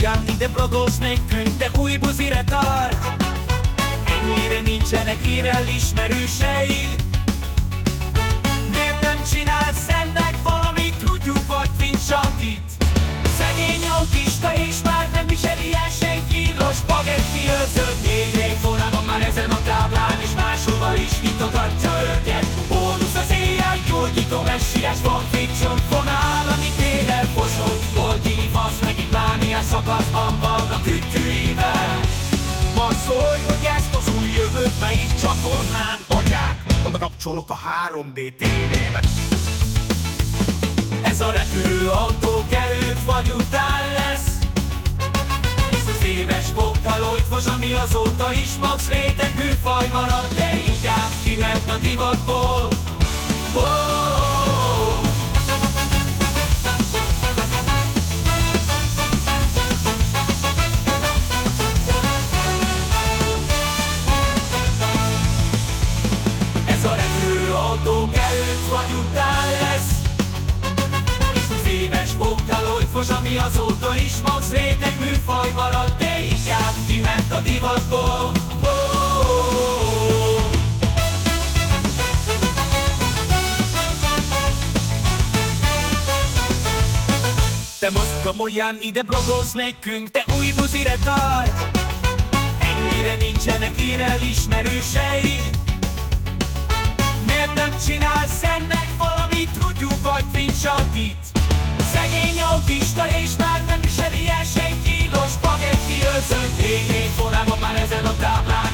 ugyan ide blogolsz nekünk, de új buzire tart. Ennyire nincsenek hírrel ismerőseid. Miért nem csinálsz ennek valamit, tudjuk vagy fincsatit? Szegény autista és már nem viseli el senki. Los spagetti őrzött négy forrában már ezen a táblán, és máshova is nyitogatja őket. Bónusz az éjjel, gyógyító messiás fanfiction fonál, amit éjjel fosott. Boltini fasz, megint mániás szakaszban vannak kütyűivel. Ma szólj, hogy ezt az új jövőt melyik csatornán adják. Oda kapcsolok a 3D tévébe. Ez a repülőautó előtt vagy után lesz. Ez az éves Vocaloid fos, ami azóta is max réteg műfaj marad, de inkább kiment a divatból. Ez a repülőautók előtt vagy után lesz. Éves Vocaloid fos, ami azóta is max réteg műfaj marad, de inkább kiment a divatból. Te most komolyan ide blogolsz nekünk, te új buzire tart. Ennyire nincsenek hírrel ismerőseid. Miért nem csinálsz ennek valamit, tudjuk vagy fincsatit? Szegény autista és már nem viseli el senki. Los spagetti őrzött négy forrában már ezen a táblán,